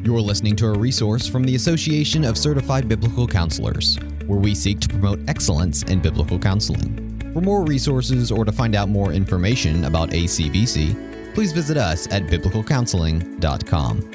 You're listening to a resource from the Association of Certified Biblical Counselors, where we seek to promote excellence in biblical counseling. For more resources or to find out more information about ACBC, please visit us at biblicalcounseling.com.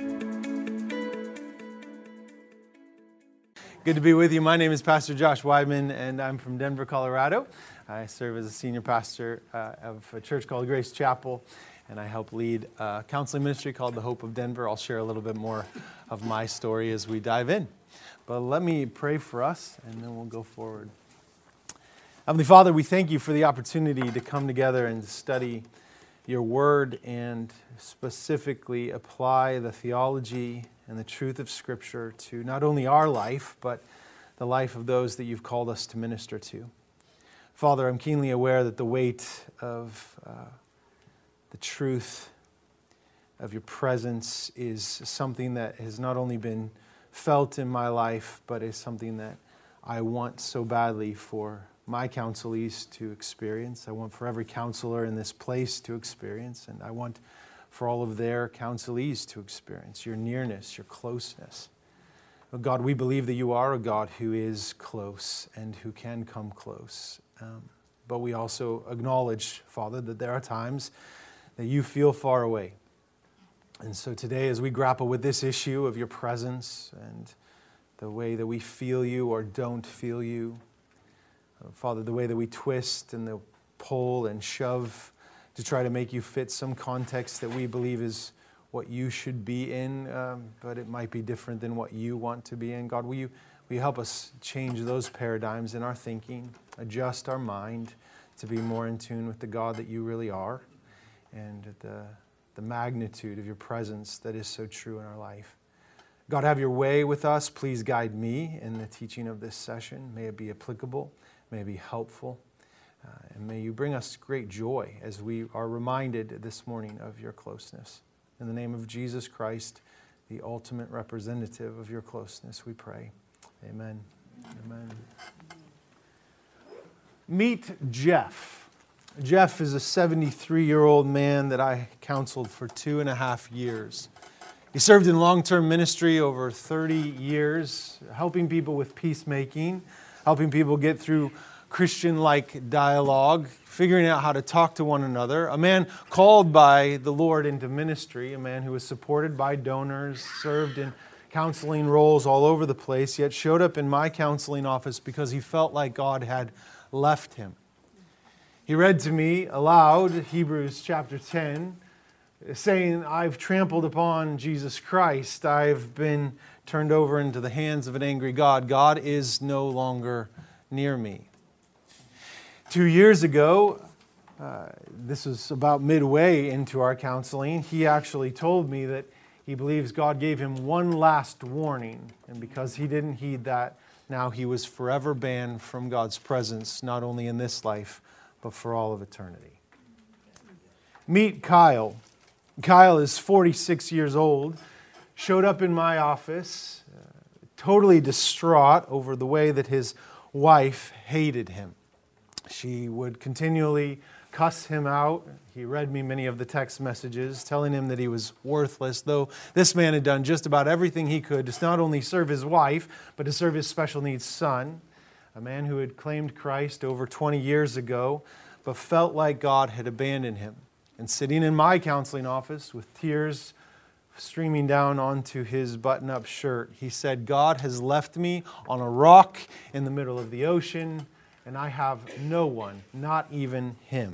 Good to be with you. My name is Pastor Josh Weidman, and I'm from Denver, Colorado. I serve as a senior pastor of a church called Grace Chapel, and I help lead a counseling ministry called The Hope of Denver. I'll share a little bit more of my story as we dive in. But let me pray for us, and then we'll go forward. Heavenly Father, we thank you for the opportunity to come together and study your word and specifically apply the theology and the truth of Scripture to not only our life, but the life of those that you've called us to minister to. Father, I'm keenly aware that the weight of the truth of your presence is something that has not only been felt in my life, but is something that I want so badly for my counselees to experience. I want for every counselor in this place to experience, and I want for all of their counselees to experience your nearness, your closeness. Oh God, we believe that you are a God who is close and who can come close. But we also acknowledge, Father, that there are times that you feel far away. And so today, as we grapple with this issue of your presence and the way that we feel you or don't feel you, Father, the way that we twist and the pull and shove to try to make you fit some context that we believe is what you should be in, but it might be different than what you want to be in. God, will you help us change those paradigms in our thinking, adjust our mind to be more in tune with the God that you really are and the magnitude of your presence that is so true in our life. God, have your way with us. Please guide me in the teaching of this session. May it be applicable, may it be helpful, and may you bring us great joy as we are reminded this morning of your closeness. In the name of Jesus Christ, the ultimate representative of your closeness, we pray. Amen. Amen. Meet Jeff. Jeff is a 73-year-old man that I counseled for 2.5 years. He served in long-term ministry over 30 years, helping people with peacemaking, helping people get through Christian-like dialogue, figuring out how to talk to one another. A man called by the Lord into ministry, a man who was supported by donors, served in counseling roles all over the place, yet showed up in my counseling office because he felt like God had left him. He read to me aloud Hebrews chapter 10, saying, I've trampled upon Jesus Christ. I've been turned over into the hands of an angry God. God is no longer near me. 2 years ago, this was about midway into our counseling, he actually told me that he believes God gave him one last warning, and because he didn't heed that, now he was forever banned from God's presence, not only in this life, but for all of eternity. Meet Kyle. Kyle is 46 years old, showed up in my office, totally distraught over the way that his wife hated him. She would continually cuss him out. He read me many of the text messages telling him that he was worthless, though this man had done just about everything he could to not only serve his wife, but to serve his special needs son, a man who had claimed Christ over 20 years ago, but felt like God had abandoned him. And sitting in my counseling office with tears streaming down onto his button-up shirt, he said, God has left me on a rock in the middle of the ocean, and I have no one, not even him.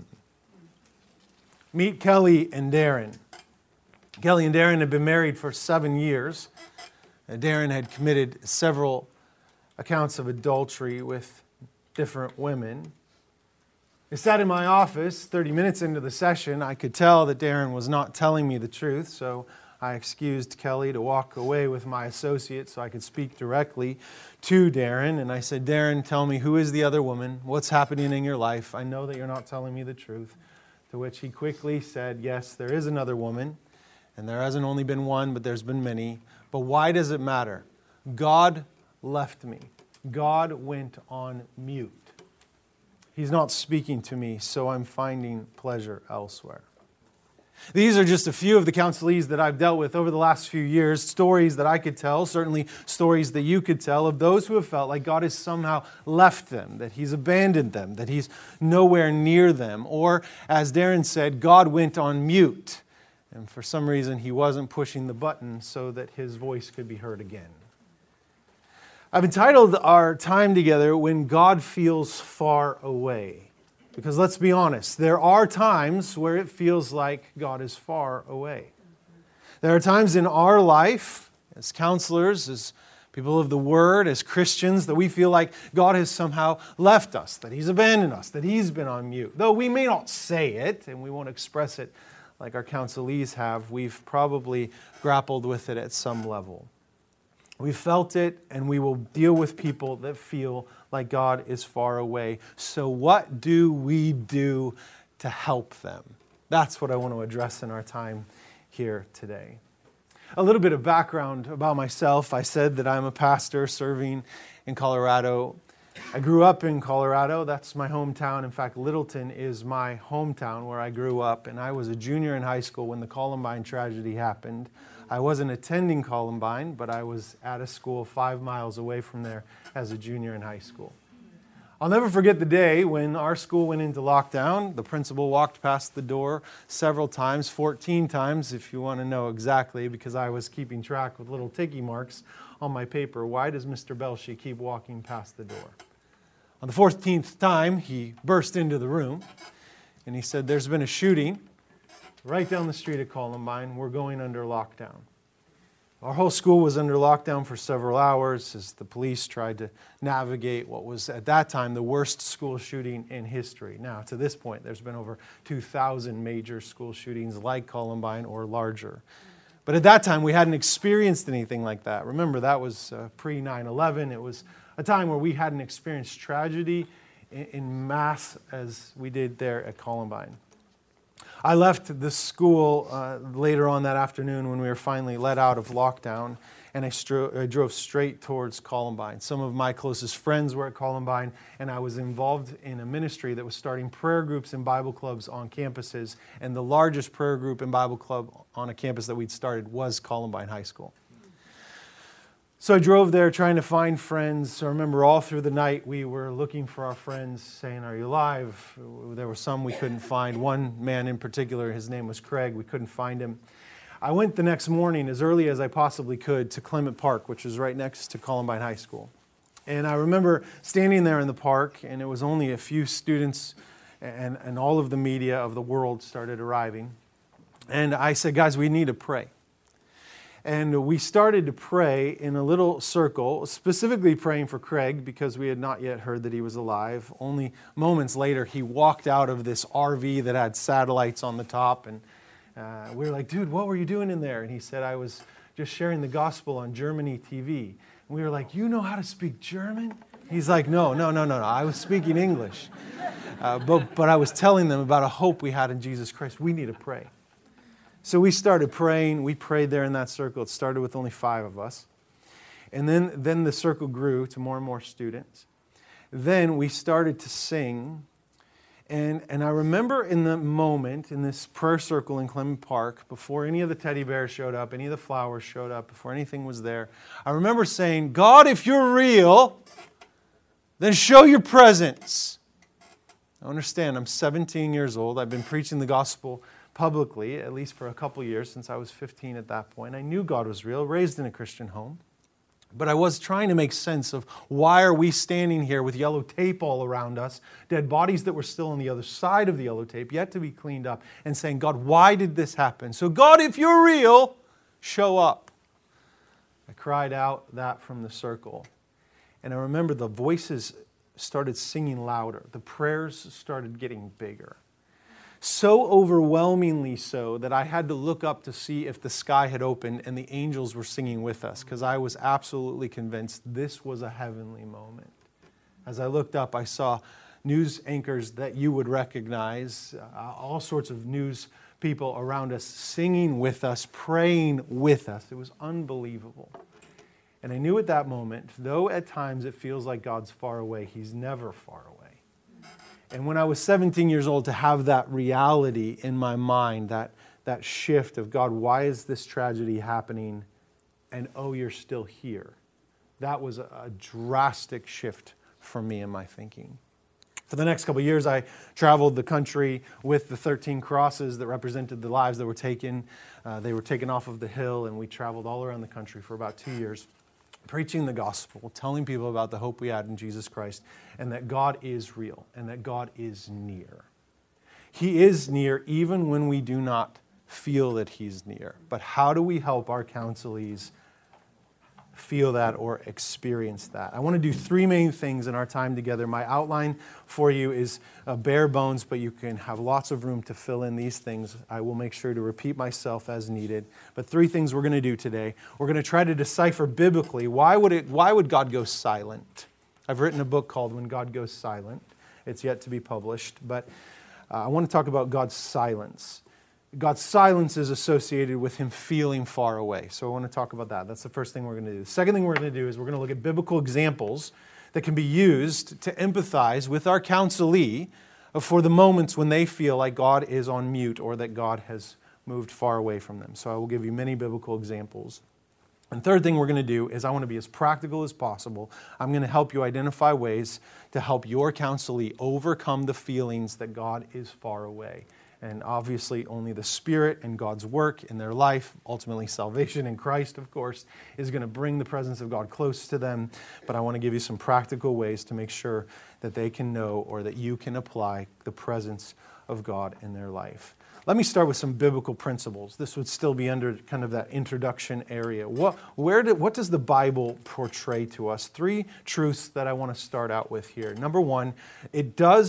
Meet Kelly and Darren. Kelly and Darren had been married for 7 years. Darren had committed several accounts of adultery with different women. I sat in my office 30 minutes into the session. I could tell that Darren was not telling me the truth, so I excused Kelly to walk away with my associate so I could speak directly to Darren. And I said, Darren, tell me, who is the other woman? What's happening in your life? I know that you're not telling me the truth. To which he quickly said, yes, there is another woman. And there hasn't only been one, but there's been many. But why does it matter? God left me. God went on mute. He's not speaking to me, so I'm finding pleasure elsewhere. These are just a few of the counselees that I've dealt with over the last few years, stories that I could tell, certainly stories that you could tell, of those who have felt like God has somehow left them, that He's abandoned them, that He's nowhere near them, or, as Darren said, God went on mute, and for some reason He wasn't pushing the button so that His voice could be heard again. I've entitled our time together, When God Feels Far Away. Because let's be honest, there are times where it feels like God is far away. There are times in our life, as counselors, as people of the Word, as Christians, that we feel like God has somehow left us, that He's abandoned us, that He's been on mute. Though we may not say it, and we won't express it like our counselees have, we've probably grappled with it at some level. We felt it, and we will deal with people that feel like God is far away. So what do we do to help them? That's what I want to address in our time here today. A little bit of background about myself. I said that I'm a pastor serving in Colorado. I grew up in Colorado. That's my hometown. In fact, Littleton is my hometown where I grew up, and I was a junior in high school when the Columbine tragedy happened. I wasn't attending Columbine, but I was at a school 5 miles away from there as a junior in high school. I'll never forget the day when our school went into lockdown. The principal walked past the door several times, 14 times if you want to know exactly, because I was keeping track with little ticky marks on my paper. Why does Mr. Belshie keep walking past the door? On the 14th time, he burst into the room and he said, "There's been a shooting right down the street at Columbine. We're going under lockdown." Our whole school was under lockdown for several hours as the police tried to navigate what was at that time the worst school shooting in history. Now, to this point, there's been over 2,000 major school shootings like Columbine or larger. But at that time, we hadn't experienced anything like that. Remember, that was pre-9/11. It was a time where we hadn't experienced tragedy in mass as we did there at Columbine. I left the school later on that afternoon when we were finally let out of lockdown, and I drove straight towards Columbine. Some of my closest friends were at Columbine, and I was involved in a ministry that was starting prayer groups and Bible clubs on campuses, and the largest prayer group and Bible club on a campus that we'd started was Columbine High School. So I drove there trying to find friends. I remember all through the night we were looking for our friends, saying, "Are you alive?" There were some we couldn't find. One man in particular, his name was Craig. We couldn't find him. I went the next morning as early as I possibly could to Clement Park, which is right next to Columbine High School. And I remember standing there in the park, and it was only a few students and all of the media of the world started arriving. And I said, "Guys, we need to pray." And we started to pray in a little circle, specifically praying for Craig because we had not yet heard that he was alive. Only moments later, he walked out of this RV that had satellites on the top. And we were like, "Dude, what were you doing in there?" And he said, "I was just sharing the gospel on Germany TV." And we were like, "You know how to speak German?" He's like, No. I was speaking English. But I was telling them about a hope we had in Jesus Christ. We need to pray. So we started praying. We prayed there in that circle. It started with only 5 of us. And then the circle grew to more and more students. Then we started to sing. And I remember in the moment, in this prayer circle in Clement Park, before any of the teddy bears showed up, any of the flowers showed up, before anything was there, I remember saying, "God, if you're real, then show your presence." I understand, I'm 17 years old. I've been preaching the gospel publicly, at least for a couple years, since I was 15 at that point. I knew God was real, raised in a Christian home. But I was trying to make sense of why are we standing here with yellow tape all around us, dead bodies that were still on the other side of the yellow tape, yet to be cleaned up, and saying, "God, why did this happen? So God, if you're real, show up." I cried out that from the circle. And I remember the voices started singing louder. The prayers started getting bigger. So overwhelmingly so that I had to look up to see if the sky had opened and the angels were singing with us, because I was absolutely convinced this was a heavenly moment. As I looked up, I saw news anchors that you would recognize, all sorts of news people around us singing with us, praying with us. It was unbelievable. And I knew at that moment, though at times it feels like God's far away, He's never far away. And when I was 17 years old, to have that reality in my mind, that that shift of, God, why is this tragedy happening? And, oh, you're still here. That was a drastic shift for me in my thinking. For the next couple of years, I traveled the country with the 13 crosses that represented the lives that were taken. They were taken off of the hill, and we traveled all around the country for about 2 years, preaching the gospel, telling people about the hope we had in Jesus Christ, and that God is real, and that God is near. He is near even when we do not feel that He's near. But how do we help our counselees feel that or experience that? I want to do three main things in our time together. My outline for you is bare bones, but you can have lots of room to fill in these things. I will make sure to repeat myself as needed. But three things we're going to do today. We're going to try to decipher biblically, why would God go silent? I've written a book called When God Goes Silent. It's yet to be published, but I want to talk about God's silence. God's silence is associated with Him feeling far away. So I want to talk about that. That's the first thing we're going to do. The second thing we're going to do is we're going to look at biblical examples that can be used to empathize with our counselee for the moments when they feel like God is on mute or that God has moved far away from them. So I will give you many biblical examples. And third thing we're going to do is I want to be as practical as possible. I'm going to help you identify ways to help your counselee overcome the feelings that God is far away. And obviously only the Spirit and God's work in their life, ultimately salvation in Christ, of course, is going to bring the presence of God close to them. But I want to give you some practical ways to make sure that they can know or that you can apply the presence of God in their life. Let me start with some biblical principles. This would still be under kind of that introduction area. What does the Bible portray to us? Three truths that I want to start out with here. Number one, the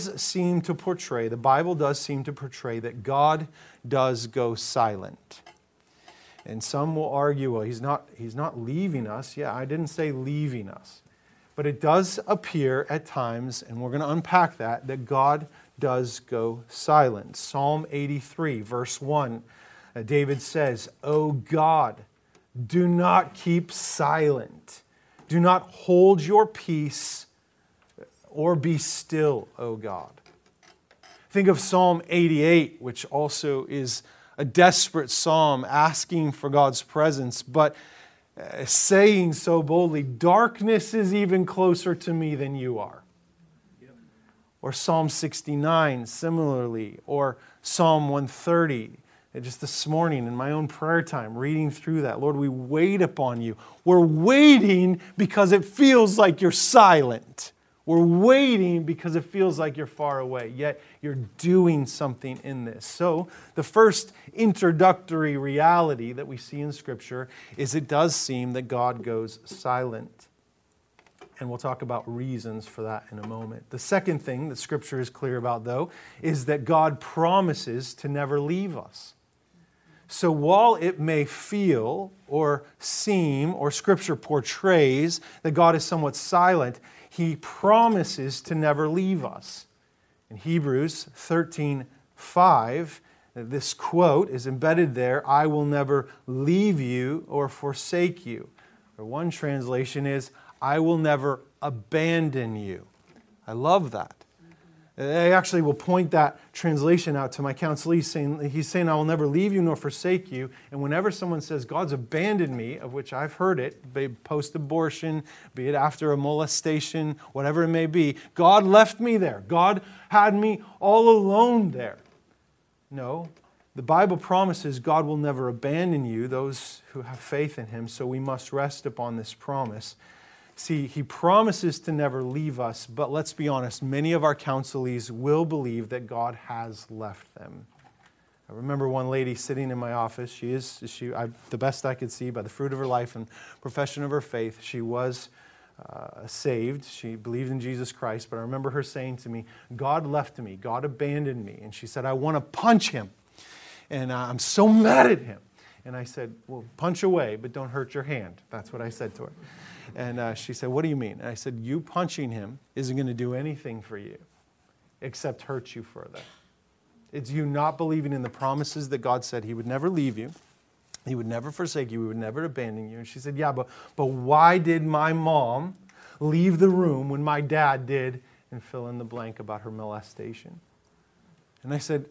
Bible does seem to portray that God does go silent. And some will argue, well, He's not leaving us. Yeah, I didn't say leaving us. But it does appear at times, and we're going to unpack that God does go silent. Psalm 83, verse 1, David says, "O God, do not keep silent. Do not hold your peace or be still, O God." Think of Psalm 88, which also is a desperate psalm asking for God's presence, but saying so boldly, "Darkness is even closer to me than you are." Or Psalm 69, similarly, or Psalm 130. Just this morning in my own prayer time, reading through that, Lord, we wait upon you. We're waiting because it feels like you're silent. We're waiting because it feels like you're far away, yet you're doing something in this. So the first introductory reality that we see in Scripture is it does seem that God goes silent. And we'll talk about reasons for that in a moment. The second thing that Scripture is clear about, though, is that God promises to never leave us. So while it may feel or seem, or Scripture portrays that God is somewhat silent, He promises to never leave us. In Hebrews 13:5, this quote is embedded there, "I will never leave you or forsake you." Or one translation is, "I will never abandon you." I love that. I actually will point that translation out to my counselee, he's saying, "I will never leave you nor forsake you." And whenever someone says, "God's abandoned me," of which I've heard it, be it post-abortion, be it after a molestation, whatever it may be, God left me there. God had me all alone there. No, the Bible promises God will never abandon you, those who have faith in Him, so we must rest upon this promise. See, He promises to never leave us, but let's be honest, many of our counselees will believe that God has left them. I remember one lady sitting in my office. The best I could see by the fruit of her life and profession of her faith, she was saved. She believed in Jesus Christ, but I remember her saying to me, "God left me. God abandoned me." And she said, "I want to punch Him. And I'm so mad at Him." And I said, "Well, punch away, but don't hurt your hand." That's what I said to her. And she said, "What do you mean?" And I said, "You punching Him isn't going to do anything for you except hurt you further. It's you not believing in the promises that God said He would never leave you, He would never forsake you, He would never abandon you." And she said, "Yeah, but why did my mom leave the room when my dad did?" And fill in the blank about her molestation. And I said,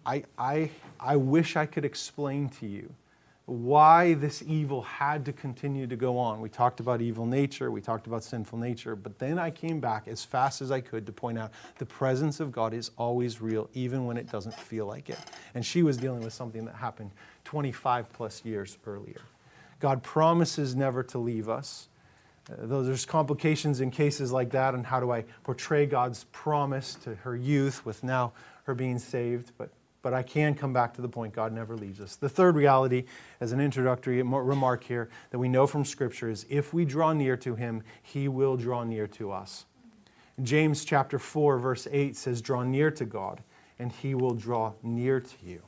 I wish I could explain to you why this evil had to continue to go on. We talked about evil nature, we talked about sinful nature, but then I came back as fast as I could to point out the presence of God is always real, even when it doesn't feel like it. And she was dealing with something that happened 25 plus years earlier. God promises never to leave us. Though there's complications in cases like that, and how do I portray God's promise to her youth with now her being saved, but I can come back to the point, God never leaves us. The third reality, as an introductory remark here, that we know from Scripture is if we draw near to Him, He will draw near to us. James chapter 4, verse 8 says, draw near to God, and He will draw near to you.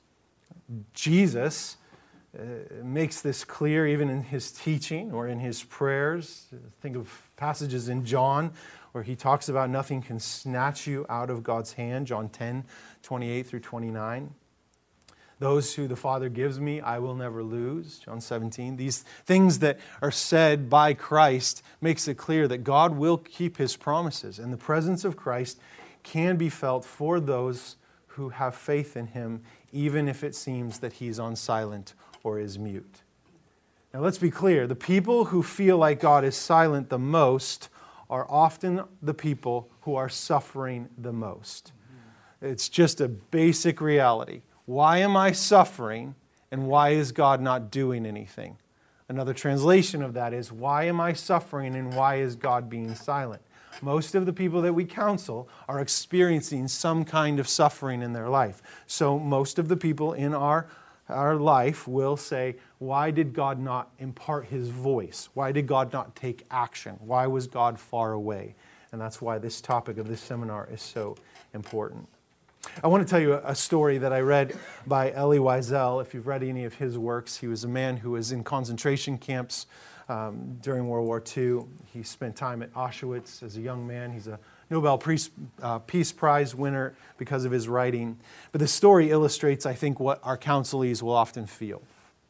Jesus makes this clear even in His teaching or in His prayers. Think of passages in John where He talks about nothing can snatch you out of God's hand, John 10, 28 through 29. Those who the Father gives me, I will never lose, John 17. These things that are said by Christ makes it clear that God will keep His promises, and the presence of Christ can be felt for those who have faith in Him, even if it seems that He's on silent or is mute. Now let's be clear, the people who feel like God is silent the most are often the people who are suffering the most. It's just a basic reality. Why am I suffering, and why is God not doing anything? Another translation of that is, why am I suffering, and why is God being silent? Most of the people that we counsel are experiencing some kind of suffering in their life. So most of the people in our life will say, why did God not impart His voice? Why did God not take action? Why was God far away? And that's why this topic of this seminar is so important. I want to tell you a story that I read by Elie Wiesel. If you've read any of his works, he was a man who was in concentration camps during World War II. He spent time at Auschwitz as a young man. He's a Nobel Peace Prize winner because of his writing. But the story illustrates, I think, what our counselees will often feel.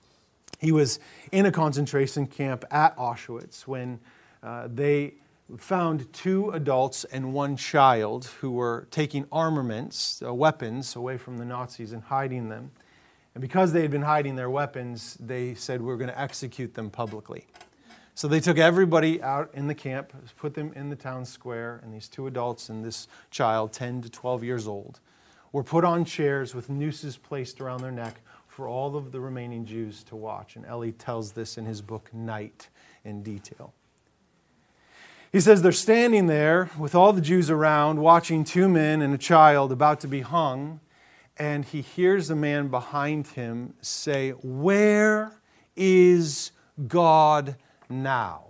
He was in a concentration camp at Auschwitz when they found 2 adults and 1 child who were taking armaments, weapons, away from the Nazis and hiding them. And because they had been hiding their weapons, they said, we're going to execute them publicly. So they took everybody out in the camp, put them in the town square, and these 2 adults and this child, 10 to 12 years old, were put on chairs with nooses placed around their neck for all of the remaining Jews to watch. And Elie tells this in his book, Night, in detail. He says they're standing there with all the Jews around, watching 2 men and a child about to be hung, and he hears a man behind him say, "Where is God now?"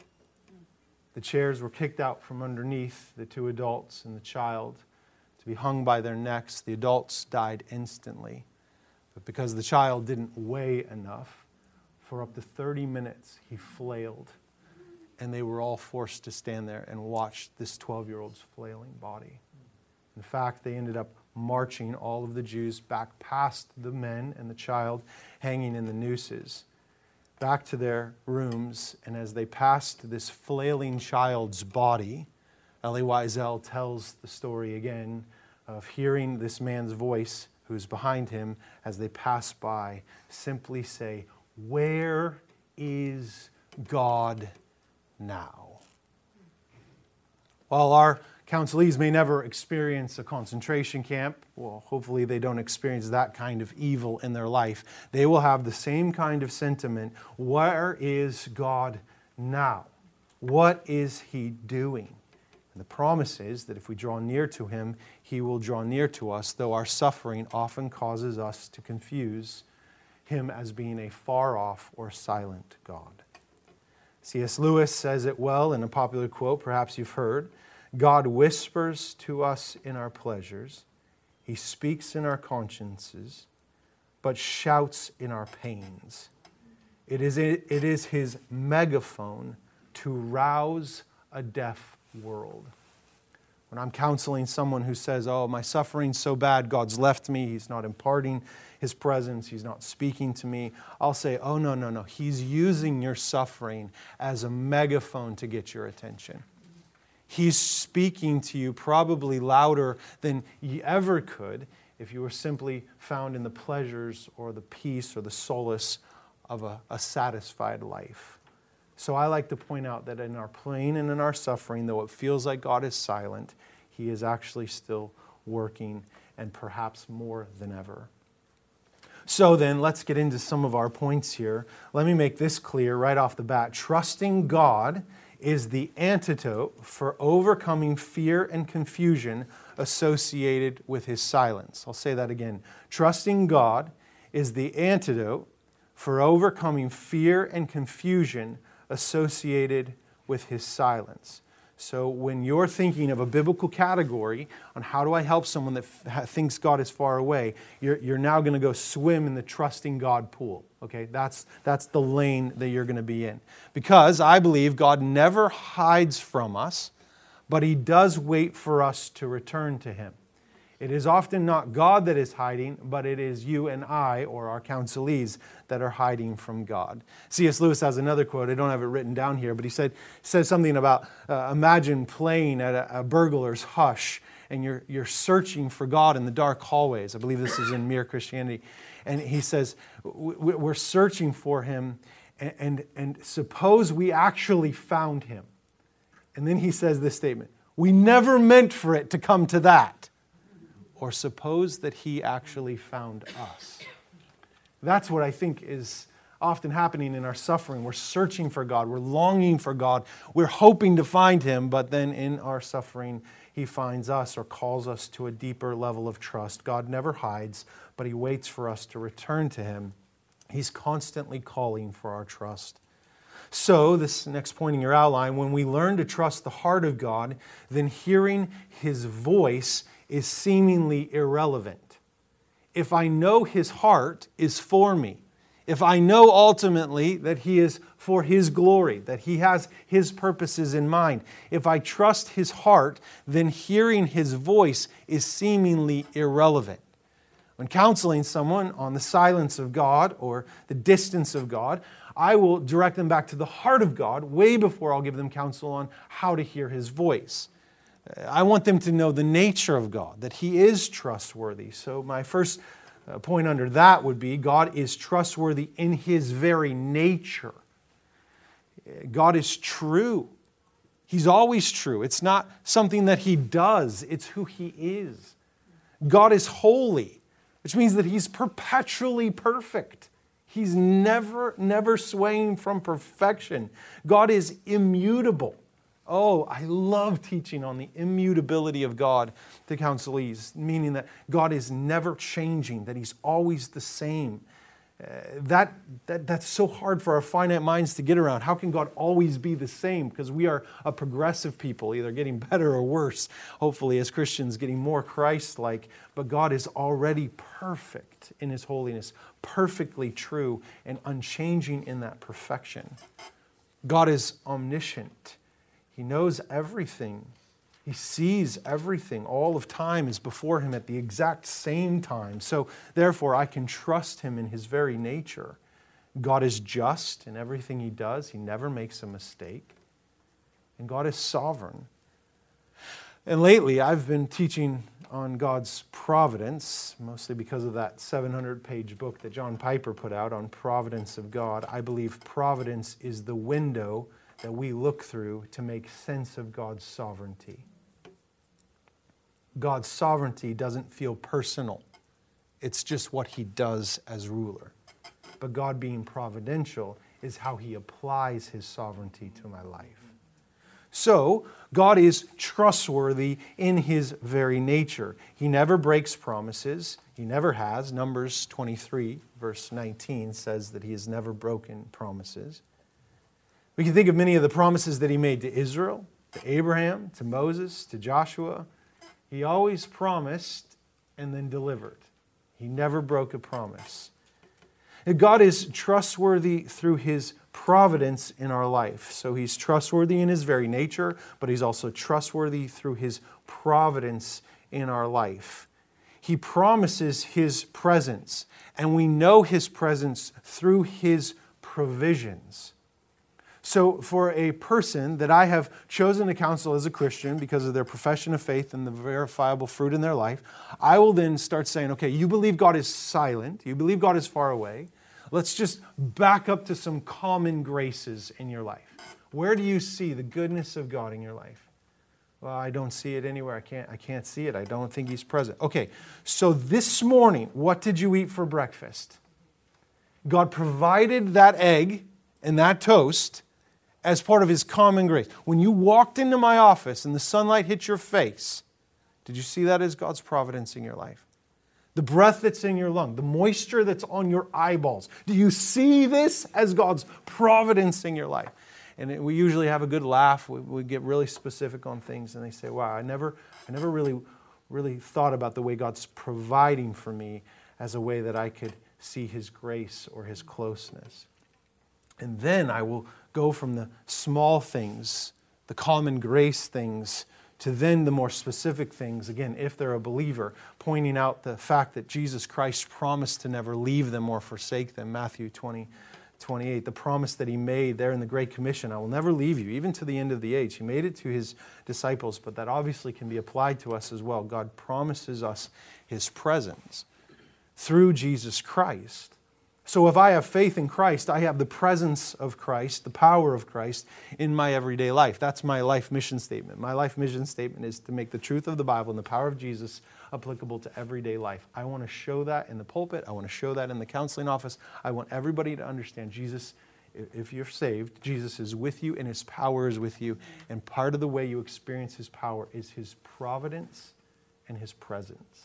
The chairs were kicked out from underneath the 2 adults and the child to be hung by their necks. The adults died instantly. But because the child didn't weigh enough, for up to 30 minutes he flailed. And they were all forced to stand there and watch this 12-year-old's flailing body. In fact, they ended up marching all of the Jews back past the men and the child hanging in the nooses, back to their rooms. And as they passed this flailing child's body, Elie Wiesel tells the story again of hearing this man's voice who's behind him as they pass by simply say, "Where is God now?" While our counselees may never experience a concentration camp, well, hopefully they don't experience that kind of evil in their life, they will have the same kind of sentiment. Where is God now? What is He doing? And the promise is that if we draw near to Him, He will draw near to us, though our suffering often causes us to confuse Him as being a far-off or silent God. C.S. Lewis says it well in a popular quote, perhaps you've heard. God whispers to us in our pleasures. He speaks in our consciences, but shouts in our pains. It is His megaphone to rouse a deaf world. When I'm counseling someone who says, "Oh, my suffering's so bad, God's left me, He's not imparting His presence, He's not speaking to me," I'll say, "Oh, no. He's using your suffering as a megaphone to get your attention. He's speaking to you probably louder than you ever could, if you were simply found in the pleasures or the peace or the solace of a satisfied life. So I like to point out that in our pain and in our suffering, though it feels like God is silent, He is actually still working, and perhaps more than ever. So then, let's get into some of our points here. Let me make this clear right off the bat. Trusting God is the antidote for overcoming fear and confusion associated with His silence. I'll say that again. Trusting God is the antidote for overcoming fear and confusion associated with His silence. So when you're thinking of a biblical category on how do I help someone that thinks God is far away, you're now going to go swim in the trusting God pool. Okay, that's the lane that you're going to be in. Because I believe God never hides from us, but He does wait for us to return to Him. It is often not God that is hiding, but it is you and I, or our counselees, that are hiding from God. C.S. Lewis has another quote. I don't have it written down here, but he says something about imagine playing at a burglar's hush, and you're searching for God in the dark hallways. I believe this is in Mere Christianity. And he says, we're searching for Him, and suppose we actually found Him. And then he says this statement, we never meant for it to come to that. Or suppose that He actually found us. That's what I think is often happening in our suffering. We're searching for God. We're longing for God. We're hoping to find Him, but then in our suffering, He finds us or calls us to a deeper level of trust. God never hides, but He waits for us to return to Him. He's constantly calling for our trust. So, this next point in your outline, when we learn to trust the heart of God, then hearing His voice is seemingly irrelevant. If I know His heart is for me, if I know ultimately that He is for His glory, that He has His purposes in mind, if I trust His heart, then hearing His voice is seemingly irrelevant. When counseling someone on the silence of God or the distance of God, I will direct them back to the heart of God way before I'll give them counsel on how to hear His voice. I want them to know the nature of God, that He is trustworthy. So my first point under that would be God is trustworthy in His very nature. God is true. He's always true. It's not something that He does, it's who He is. God is holy, which means that He's perpetually perfect. He's never swaying from perfection. God is immutable. Oh, I love teaching on the immutability of God to counselees, meaning that God is never changing, that He's always the same. That's so hard for our finite minds to get around. How can God always be the same? Because we are a progressive people, either getting better or worse, hopefully as Christians, getting more Christ-like. But God is already perfect in His holiness, perfectly true and unchanging in that perfection. God is omniscient. He knows everything. He sees everything. All of time is before Him at the exact same time. So, therefore, I can trust Him in His very nature. God is just in everything He does. He never makes a mistake. And God is sovereign. And lately, I've been teaching on God's providence, mostly because of that 700-page book that John Piper put out on providence of God. I believe providence is the window that we look through to make sense of God's sovereignty. God's sovereignty doesn't feel personal. It's just what He does as ruler. But God being providential is how He applies His sovereignty to my life. So, God is trustworthy in His very nature. He never breaks promises. He never has. Numbers 23, verse 19 says that He has never broken promises. We can think of many of the promises that He made to Israel, to Abraham, to Moses, to Joshua. He always promised and then delivered. He never broke a promise. God is trustworthy through His providence in our life. So He's trustworthy in His very nature, but He's also trustworthy through His providence in our life. He promises His presence, and we know His presence through His provisions. So for a person that I have chosen to counsel as a Christian because of their profession of faith and the verifiable fruit in their life, I will then start saying, okay, you believe God is silent. You believe God is far away. Let's just back up to some common graces in your life. Where do you see the goodness of God in your life? Well, I don't see it anywhere. I can't see it. I don't think He's present. Okay, so this morning, what did you eat for breakfast? God provided that egg and that toast as part of His common grace. When you walked into my office and the sunlight hit your face, did you see that as God's providence in your life? The breath that's in your lung, the moisture that's on your eyeballs. Do you see this as God's providence in your life? And we usually have a good laugh. We get really specific on things, and they say, wow, I never really thought about the way God's providing for me as a way that I could see His grace or His closeness. And then I will go from the small things, the common grace things, to then the more specific things, again, if they're a believer, pointing out the fact that Jesus Christ promised to never leave them or forsake them, Matthew 20:28, the promise that He made there in the Great Commission, I will never leave you, even to the end of the age. He made it to His disciples, but that obviously can be applied to us as well. God promises us His presence through Jesus Christ. So if I have faith in Christ, I have the presence of Christ, the power of Christ in my everyday life. That's my life mission statement. My life mission statement is to make the truth of the Bible and the power of Jesus applicable to everyday life. I want to show that in the pulpit. I want to show that in the counseling office. I want everybody to understand Jesus, if you're saved, Jesus is with you and His power is with you. And part of the way you experience His power is His providence and His presence.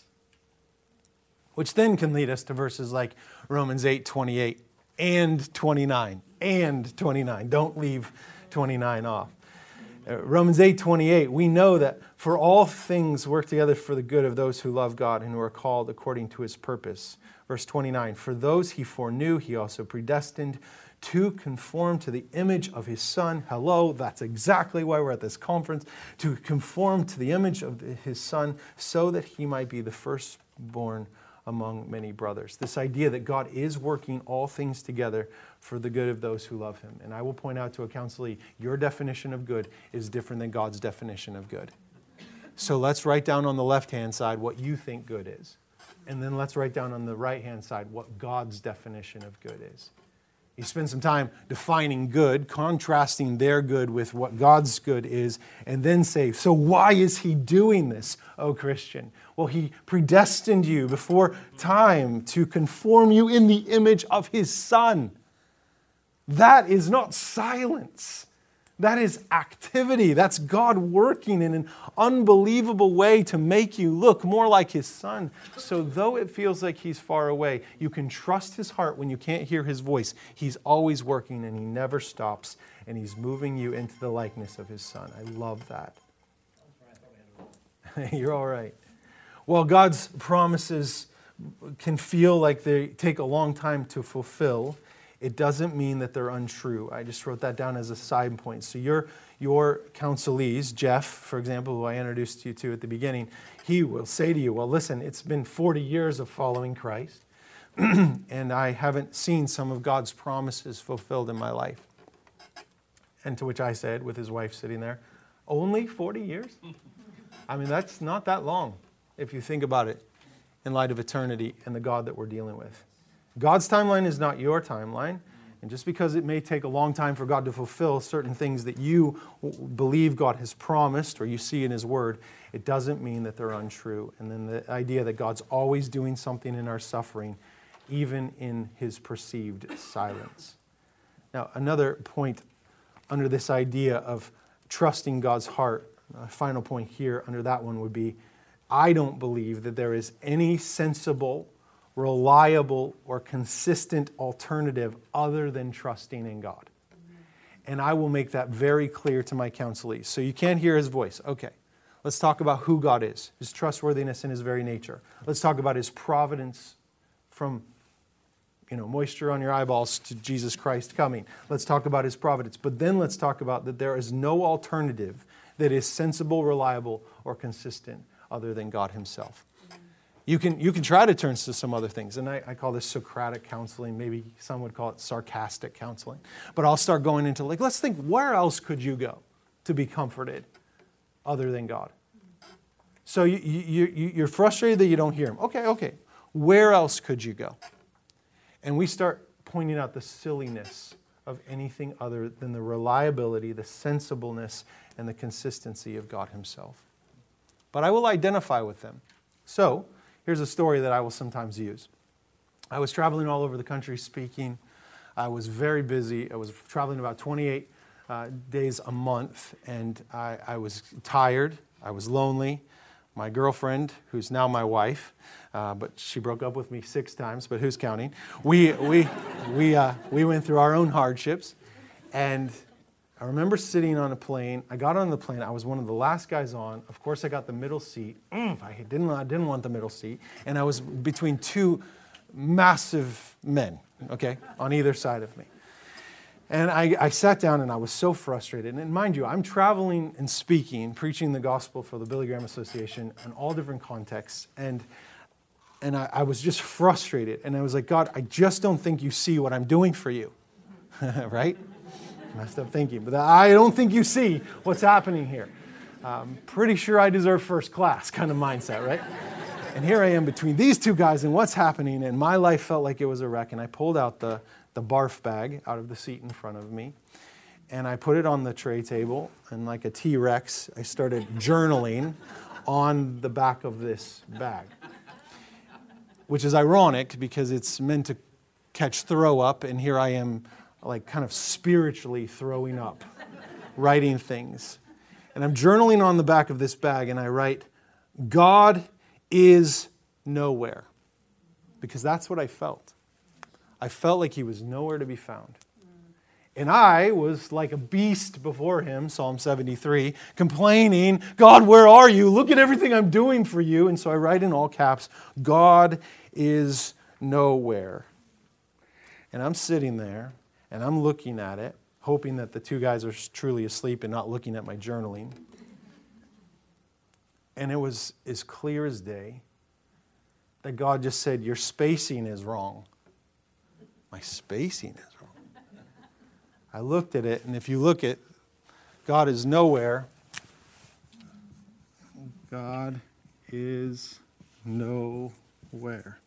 Which then can lead us to verses like Romans 8:28 and 29. And 29. Don't leave 29 off. Romans 8:28, we know that for all things work together for the good of those who love God and who are called according to His purpose. Verse 29, for those He foreknew, He also predestined to conform to the image of His Son. Hello, that's exactly why we're at this conference. To conform to the image of His Son so that He might be the firstborn among many brothers. This idea that God is working all things together for the good of those who love Him. And I will point out to a counselee, your definition of good is different than God's definition of good. So let's write down on the left-hand side what you think good is. And then let's write down on the right-hand side what God's definition of good is. You spend some time defining good, contrasting their good with what God's good is, and then say, so why is He doing this, O Christian? Well, He predestined you before time to conform you in the image of His Son. That is not silence. That is activity. That's God working in an unbelievable way to make you look more like His Son. So though it feels like He's far away, you can trust His heart when you can't hear His voice. He's always working and He never stops. And He's moving you into the likeness of His Son. I love that. You're all right. While God's promises can feel like they take a long time to fulfill, it doesn't mean that they're untrue. I just wrote that down as a side point. So your counselees, Jeff, for example, who I introduced you to at the beginning, he will say to you, well, listen, it's been 40 years of following Christ, and I haven't seen some of God's promises fulfilled in my life. And to which I said, with his wife sitting there, only 40 years? I mean, that's not that long, if you think about it, in light of eternity and the God that we're dealing with. God's timeline is not your timeline. And just because it may take a long time for God to fulfill certain things that you believe God has promised or you see in His Word, it doesn't mean that they're untrue. And then the idea that God's always doing something in our suffering, even in His perceived silence. Now, another point under this idea of trusting God's heart, a final point here under that one would be, I don't believe that there is any sensible, reliable, or consistent alternative other than trusting in God. And I will make that very clear to my counselees. So you can't hear His voice. Okay, let's talk about who God is, His trustworthiness in His very nature. Let's talk about His providence from moisture on your eyeballs to Jesus Christ coming. Let's talk about His providence. But then let's talk about that there is no alternative that is sensible, reliable, or consistent other than God Himself. You can try to turn to some other things, and I call this Socratic counseling. Maybe some would call it sarcastic counseling. But I'll start going into, like, let's think, where else could you go to be comforted other than God? So you're frustrated that you don't hear Him. Okay. Where else could you go? And we start pointing out the silliness of anything other than the reliability, the sensibleness, and the consistency of God Himself. But I will identify with them. So, here's a story that I will sometimes use. I was traveling all over the country speaking. I was very busy. I was traveling about 28 days a month, and I was tired. I was lonely. My girlfriend, who's now my wife, but she broke up with me 6 times, but who's counting? We went through our own hardships, and I remember sitting on a plane. I got on the plane. I was one of the last guys on. Of course, I got the middle seat. I didn't want the middle seat, and I was between 2 massive men, okay, on either side of me. And I sat down and I was so frustrated. And mind you, I'm traveling and speaking, preaching the gospel for the Billy Graham Association in all different contexts. And I was just frustrated. And I was like, God, I just don't think you see what I'm doing for you. Right? Messed up thinking. But I don't think you see what's happening here. Pretty sure I deserve first class kind of mindset, right? And here I am between these 2 guys and what's happening. And my life felt like it was a wreck. And I pulled out the barf bag out of the seat in front of me. And I put it on the tray table. And like a T-Rex, I started journaling on the back of this bag. Which is ironic because it's meant to catch throw up. And here I am like kind of spiritually throwing up, writing things. And I'm journaling on the back of this bag. And I write, God is nowhere. Because that's what I felt. I felt like He was nowhere to be found. And I was like a beast before Him, Psalm 73, complaining, God, where are you? Look at everything I'm doing for you. And so I write in all caps, God is nowhere. And I'm sitting there, and I'm looking at it, hoping that the 2 guys are truly asleep and not looking at my journaling. And it was as clear as day that God just said, your spacing is wrong. My spacing is wrong. I looked at it, and if you look at God is nowhere, God is nowhere.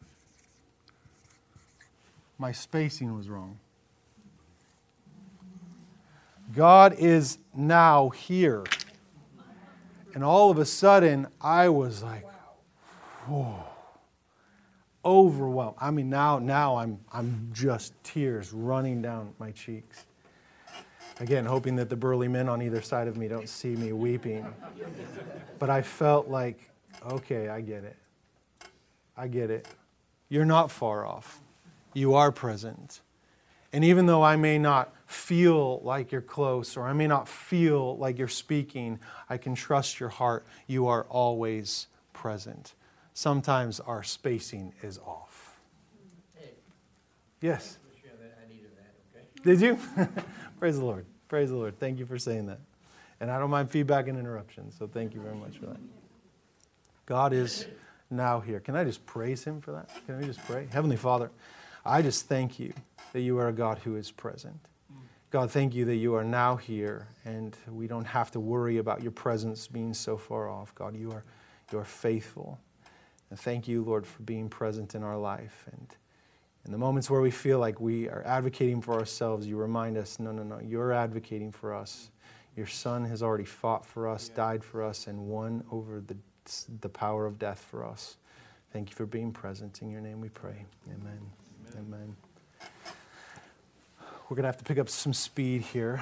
My spacing was wrong. God is now here. And all of a sudden, I was like, whoa. Overwhelmed. I mean, now I'm just tears running down my cheeks. Again, hoping that the burly men on either side of me don't see me weeping. But I felt like, okay, I get it. I get it. You're not far off. You are present. And even though I may not feel like you're close, or I may not feel like you're speaking, I can trust your heart. You are always present. Sometimes our spacing is off. Hey. Yes? I needed that, okay? Did you? Praise the Lord. Praise the Lord. Thank you for saying that. And I don't mind feedback and interruptions, so thank you very much for that. God is now here. Can I just praise Him for that? Can we just pray? Heavenly Father, I just thank You that You are a God who is present. God, thank You that You are now here, and we don't have to worry about Your presence being so far off. God, You are faithful. And thank You, Lord, for being present in our life. And in the moments where we feel like we are advocating for ourselves, You remind us, no, You're advocating for us. Your Son has already fought for us, died for us, and won over the power of death for us. Thank You for being present. In Your name we pray. Amen. Amen. We're going to have to pick up some speed here.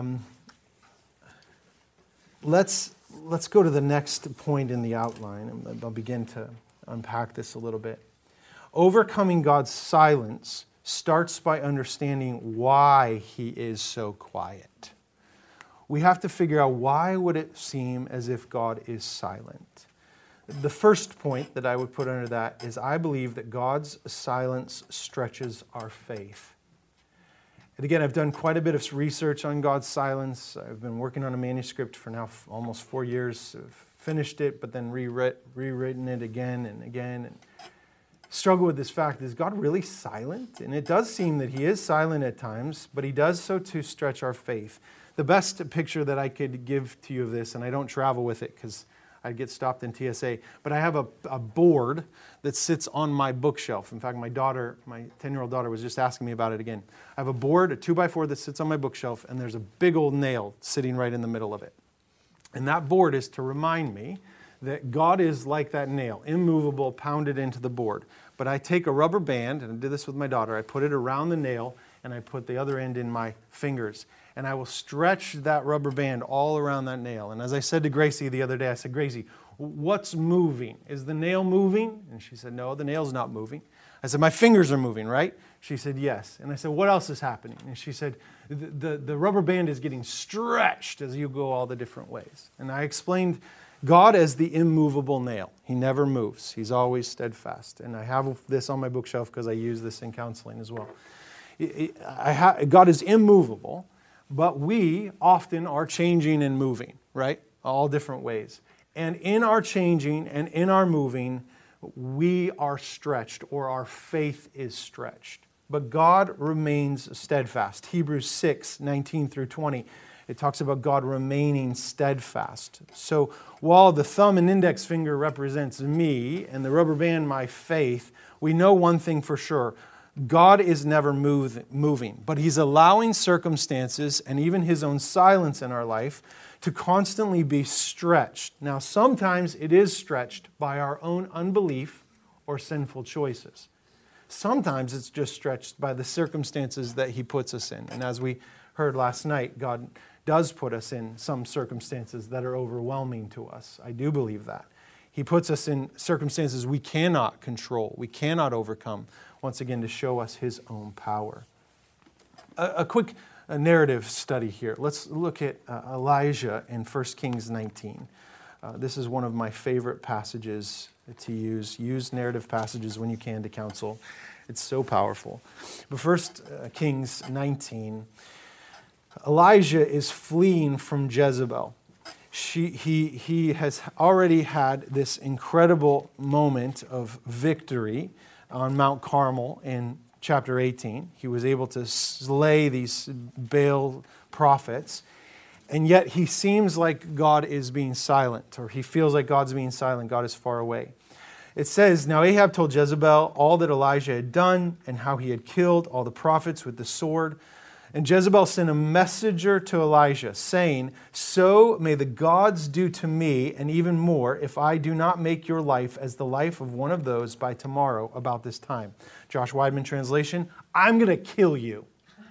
Let's go to the next point in the outline, and I'll begin to unpack this a little bit. Overcoming God's silence starts by understanding why He is so quiet. We have to figure out, why would it seem as if God is silent? The first point that I would put under that is, I believe that God's silence stretches our faith. And again, I've done quite a bit of research on God's silence. I've been working on a manuscript for now almost 4 years, finished it, but then rewritten it again and again, and struggle with this fact: is God really silent? And it does seem that He is silent at times, but He does so to stretch our faith. The best picture that I could give to you of this, and I don't travel with it because I'd get stopped in TSA, but I have a board that sits on my bookshelf. In fact, my 10-year-old daughter was just asking me about it again. I have a board, a 2x4 that sits on my bookshelf, and there's a big old nail sitting right in the middle of it. And that board is to remind me that God is like that nail, immovable, pounded into the board. But I take a rubber band, and I did this with my daughter, I put it around the nail, and I put the other end in my fingers. And I will stretch that rubber band all around that nail. And as I said to Gracie the other day, I said, Gracie, what's moving? Is the nail moving? And she said, no, the nail's not moving. I said, my fingers are moving, right? She said, yes. And I said, what else is happening? And she said, the rubber band is getting stretched as you go all the different ways. And I explained God as the immovable nail. He never moves. He's always steadfast. And I have this on my bookshelf because I use this in counseling as well. God is immovable, but we often are changing and moving, right? All different ways. And in our changing and in our moving, we are stretched, or our faith is stretched. But God remains steadfast. Hebrews 6:19-20. It talks about God remaining steadfast. So while the thumb and index finger represents me and the rubber band my faith, we know one thing for sure. God is never moving, but He's allowing circumstances and even His own silence in our life to constantly be stretched. Now, sometimes it is stretched by our own unbelief or sinful choices. Sometimes it's just stretched by the circumstances that He puts us in. And as we heard last night, God does put us in some circumstances that are overwhelming to us. I do believe that. He puts us in circumstances we cannot control, we cannot overcome, once again to show us His own power. A quick narrative study here. Let's look at Elijah in 1 Kings 19. This is one of my favorite passages to use. Use narrative passages when you can to counsel. It's so powerful. But 1 Kings 19, Elijah is fleeing from Jezebel. He has already had this incredible moment of victory on Mount Carmel in chapter 18. He was able to slay these Baal prophets, and yet he seems like God is being silent, or he feels like God's being silent. God is far away. It says, now Ahab told Jezebel all that Elijah had done and how he had killed all the prophets with the sword. And Jezebel sent a messenger to Elijah, saying, so may the gods do to me, and even more, if I do not make your life as the life of one of those by tomorrow about this time. Josh Weidman translation, I'm going to kill you.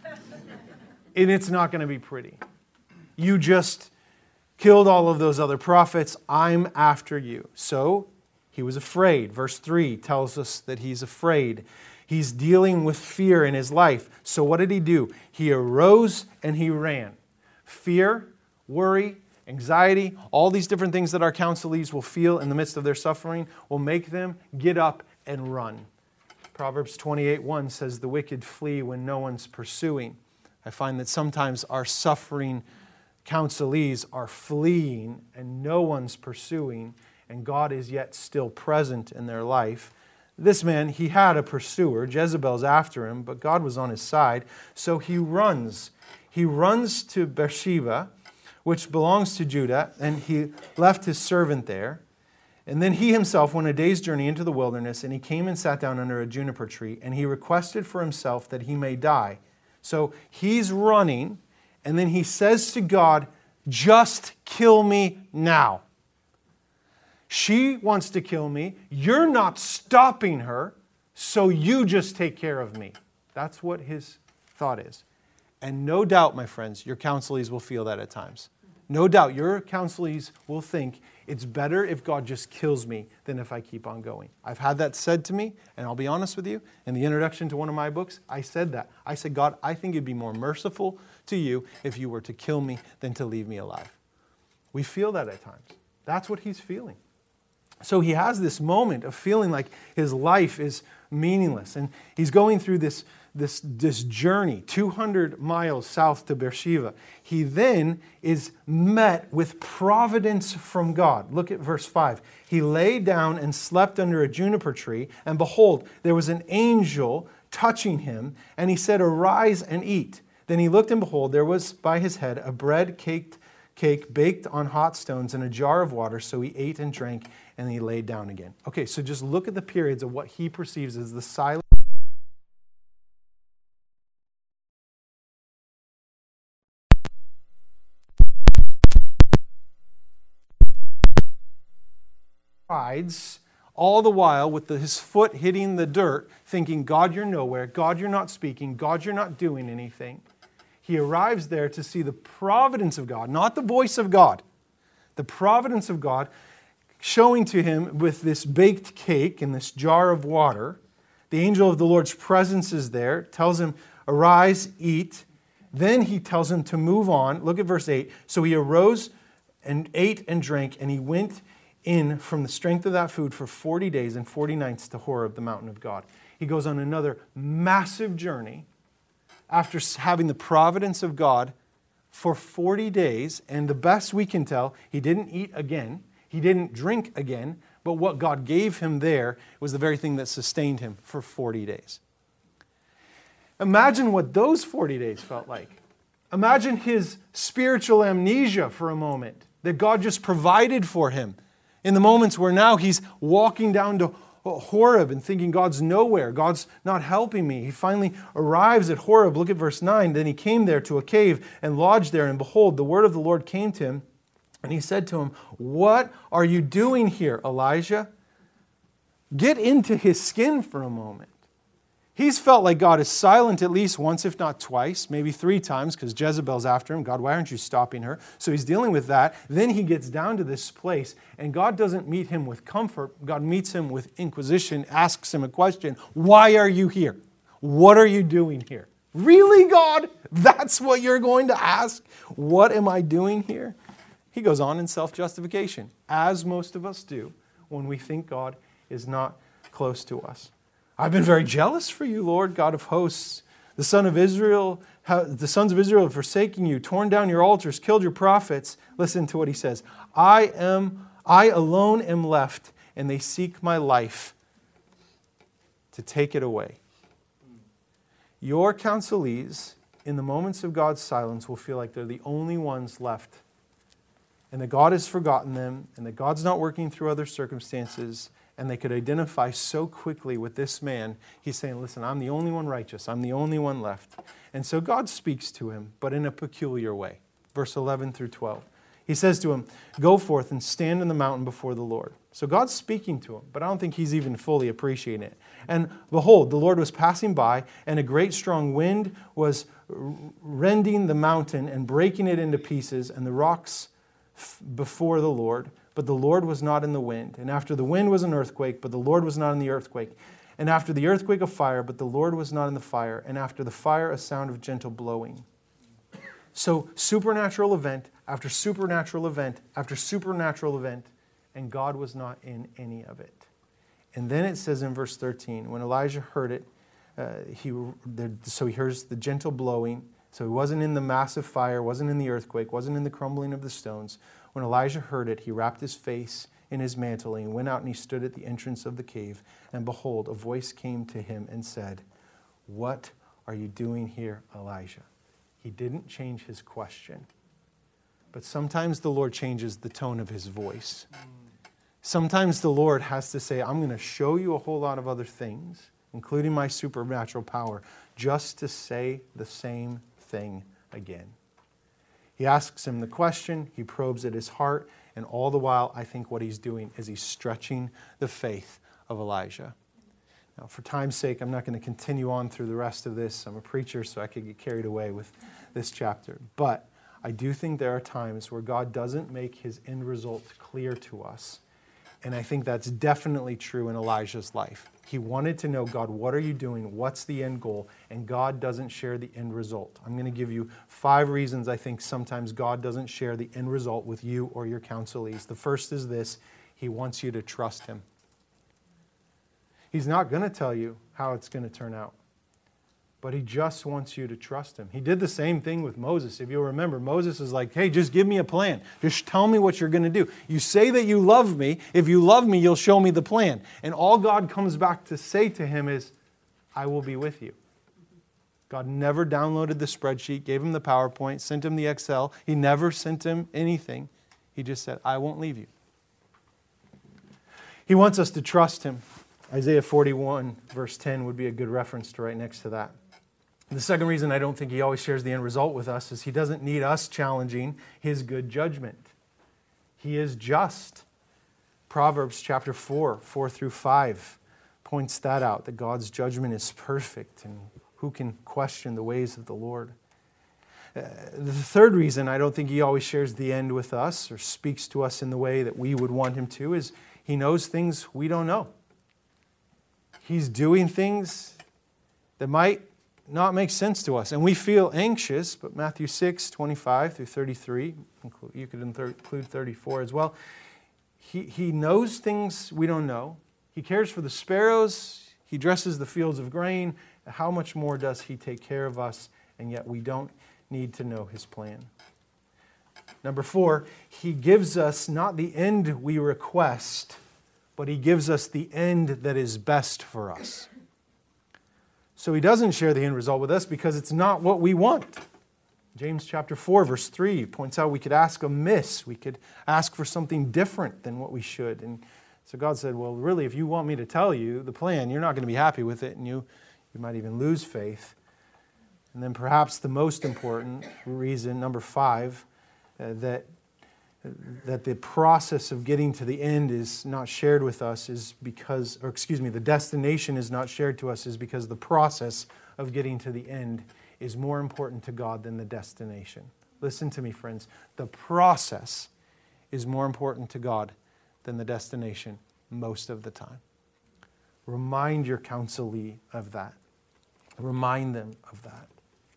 And it's not going to be pretty. You just killed all of those other prophets. I'm after you. So he was afraid. Verse 3 tells us that he's afraid. He's dealing with fear in his life. So what did he do? He arose and he ran. Fear, worry, anxiety, all these different things that our counselees will feel in the midst of their suffering will make them get up and run. Proverbs 28:1 says, the wicked flee when no one's pursuing. I find that sometimes our suffering counselees are fleeing and no one's pursuing, and God is yet still present in their life. This man, he had a pursuer. Jezebel's after him, but God was on his side. So he runs. He runs to Beersheba, which belongs to Judah, and he left his servant there. And then he himself went a day's journey into the wilderness, and he came and sat down under a juniper tree, and he requested for himself that he may die. So he's running, and then he says to God, just kill me now. She wants to kill me. You're not stopping her, so you just take care of me. That's what his thought is. And no doubt, my friends, your counselees will feel that at times. No doubt, your counselees will think it's better if God just kills me than if I keep on going. I've had that said to me, and I'll be honest with you, in the introduction to one of my books, I said that. I said, God, I think it'd be more merciful to you if you were to kill me than to leave me alive. We feel that at times. That's what he's feeling. So he has this moment of feeling like his life is meaningless. And he's going through this journey, 200 miles south to Beersheba. He then is met with providence from God. Look at verse 5. He lay down and slept under a juniper tree, and behold, there was an angel touching him, and he said, "Arise and eat." Then he looked, and behold, there was by his head a bread cake baked on hot stones and a jar of water. So he ate and drank, and he laid down again. Okay, so just look at the periods of what he perceives as the silence. All the while with his foot hitting the dirt, thinking, God, you're nowhere. God, you're not speaking. God, you're not doing anything. He arrives there to see the providence of God, not the voice of God. The providence of God showing to him with this baked cake and this jar of water. The angel of the Lord's presence is there, tells him, arise, eat. Then he tells him to move on. Look at verse 8. So he arose and ate and drank, and he went in from the strength of that food for 40 days and 40 nights to Horeb, the mountain of God. He goes on another massive journey after having the providence of God for 40 days. And the best we can tell, he didn't eat again. He didn't drink again. But what God gave him there was the very thing that sustained him for 40 days. Imagine what those 40 days felt like. Imagine his spiritual amnesia for a moment, that God just provided for him. In the moments where now he's walking down to Horeb and thinking God's nowhere, God's not helping me. He finally arrives at Horeb. Look at verse 9. Then he came there to a cave and lodged there, and behold, the word of the Lord came to him, and he said to him, "What are you doing here, Elijah?" Get into his skin for a moment. He's felt like God is silent at least once, if not twice, maybe 3 times, because Jezebel's after him. God, why aren't you stopping her? So he's dealing with that. Then he gets down to this place, and God doesn't meet him with comfort. God meets him with inquisition, asks him a question. Why are you here? What are you doing here? Really, God? That's what you're going to ask? What am I doing here? He goes on in self-justification, as most of us do when we think God is not close to us. I've been very jealous for you, Lord, God of hosts. The sons of Israel have forsaken you, torn down your altars, killed your prophets. Listen to what he says. I alone am left, and they seek my life to take it away. Your counselees, in the moments of God's silence, will feel like they're the only ones left, and that God has forgotten them, and that God's not working through other circumstances. And they could identify so quickly with this man. He's saying, listen, I'm the only one righteous. I'm the only one left. And so God speaks to him, but in a peculiar way. Verse 11 through 12. He says to him, go forth and stand in the mountain before the Lord. So God's speaking to him, but I don't think he's even fully appreciating it. And behold, the Lord was passing by, and a great strong wind was rending the mountain and breaking it into pieces, and the rocks before the Lord. But the Lord was not in the wind. And after the wind was an earthquake, but the Lord was not in the earthquake. And after the earthquake a fire, but the Lord was not in the fire. And after the fire a sound of gentle blowing. So supernatural event after supernatural event after supernatural event, and God was not in any of it. And then it says in verse 13, when Elijah heard it, so he hears the gentle blowing. So he wasn't in the massive fire, wasn't in the earthquake, wasn't in the crumbling of the stones. When Elijah heard it, he wrapped his face in his mantle, and he went out and he stood at the entrance of the cave. And behold, a voice came to him and said, "What are you doing here, Elijah?" He didn't change his question. But sometimes the Lord changes the tone of his voice. Sometimes the Lord has to say, I'm going to show you a whole lot of other things, including my supernatural power, just to say the same thing again. He asks him the question, he probes at his heart, and all the while, I think what he's doing is he's stretching the faith of Elijah. Now, for time's sake, I'm not going to continue on through the rest of this. I'm a preacher, so I could get carried away with this chapter. But I do think there are times where God doesn't make his end result clear to us. And I think that's definitely true in Elijah's life. He wanted to know, God, what are you doing? What's the end goal? And God doesn't share the end result. I'm going to give you 5 reasons I think sometimes God doesn't share the end result with you or your counselees. The first is this: he wants you to trust him. He's not going to tell you how it's going to turn out. But he just wants you to trust him. He did the same thing with Moses. If you'll remember, Moses is like, hey, just give me a plan. Just tell me what you're going to do. You say that you love me. If you love me, you'll show me the plan. And all God comes back to say to him is, I will be with you. God never downloaded the spreadsheet, gave him the PowerPoint, sent him the Excel. He never sent him anything. He just said, I won't leave you. He wants us to trust him. Isaiah 41, verse 10 would be a good reference to right next to that. The second reason I don't think he always shares the end result with us is he doesn't need us challenging his good judgment. He is just. Proverbs chapter 4 through 5 points that out, that God's judgment is perfect, and who can question the ways of the Lord? The third reason I don't think he always shares the end with us or speaks to us in the way that we would want him to is he knows things we don't know. He's doing things that might not make sense to us. And we feel anxious, but Matthew 6, 25 through 33, you could include 34 as well. He knows things we don't know. He cares for the sparrows. He dresses the fields of grain. How much more does he take care of us? And yet we don't need to know his plan. Number 4, he gives us not the end we request, but he gives us the end that is best for us. So he doesn't share the end result with us because it's not what we want. James chapter 4, verse 3 points out we could ask amiss. We could ask for something different than what we should. And so God said, well, really, if you want me to tell you the plan, you're not going to be happy with it, and you might even lose faith. And then perhaps the most important reason, number 5, that the process of getting to the end is not shared with us is because, the destination is not shared to us is because the process of getting to the end is more important to God than the destination. Listen to me, friends. The process is more important to God than the destination most of the time. Remind your counselee of that. Remind them of that.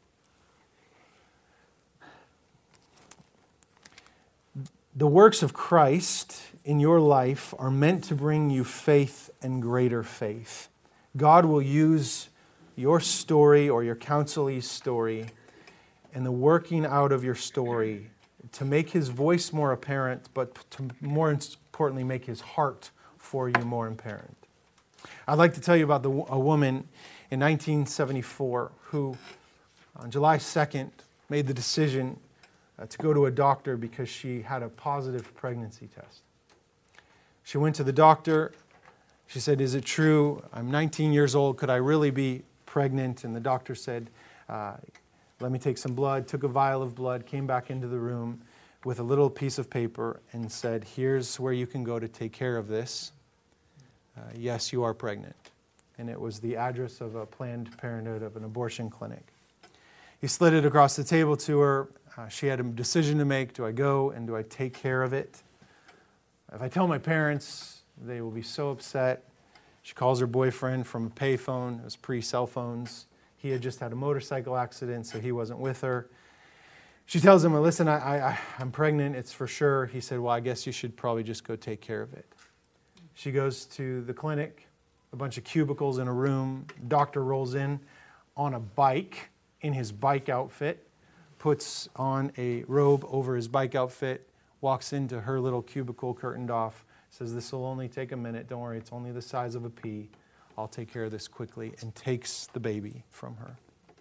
The works of Christ in your life are meant to bring you faith and greater faith. God will use your story or your counselee's story and the working out of your story to make his voice more apparent, but to more importantly make his heart for you more apparent. I'd like to tell you about a woman in 1974 who on July 2nd made the decision to go to a doctor because she had a positive pregnancy test. She went to the doctor. She said, is it true? I'm 19 years old. Could I really be pregnant? And the doctor said, let me take some blood, took a vial of blood, came back into the room with a little piece of paper and said, here's where you can go to take care of this. Yes, you are pregnant. And it was the address of a Planned Parenthood, of an abortion clinic. He slid it across the table to her. She had a decision to make. Do I go and do I take care of it? If I tell my parents, they will be so upset. She calls her boyfriend from a payphone. It was pre-cell phones. He had just had a motorcycle accident, so he wasn't with her. She tells him, listen, I'm pregnant. It's for sure. He said, well, I guess you should probably just go take care of it. She goes to the clinic, a bunch of cubicles in a room. Doctor rolls in on a bike in his bike outfit, puts on a robe over his bike outfit, walks into her little cubicle curtained off, says, this will only take a minute. Don't worry, it's only the size of a pea. I'll take care of this quickly, and takes the baby from her.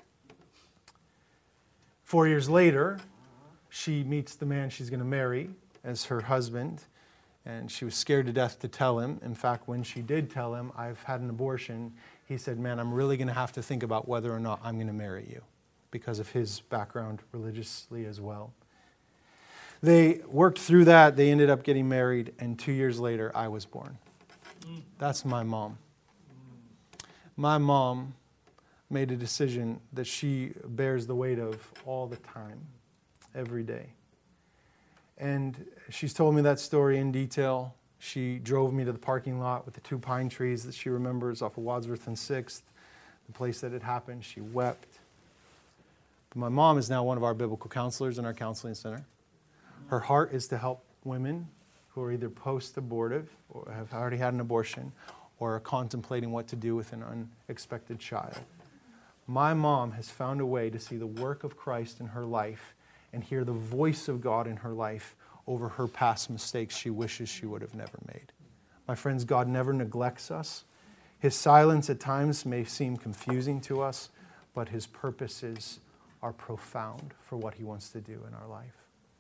4 years later, she meets the man she's going to marry as her husband, and she was scared to death to tell him. In fact, when she did tell him, I've had an abortion, he said, man, I'm really going to have to think about whether or not I'm going to marry you, because of his background religiously as well. They worked through that. They ended up getting married, and 2 years later, I was born. That's my mom. My mom made a decision that she bears the weight of all the time, every day. And she's told me that story in detail. She drove me to the parking lot with the 2 pine trees that she remembers off of Wadsworth and 6th, the place that it happened. She wept. But my mom is now one of our biblical counselors in our counseling center. Her heart is to help women who are either post-abortive or have already had an abortion, or contemplating what to do with an unexpected child. My mom has found a way to see the work of Christ in her life and hear the voice of God in her life over her past mistakes she wishes she would have never made. My friends, God never neglects us. His silence at times may seem confusing to us, but His purposes are profound for what He wants to do in our life.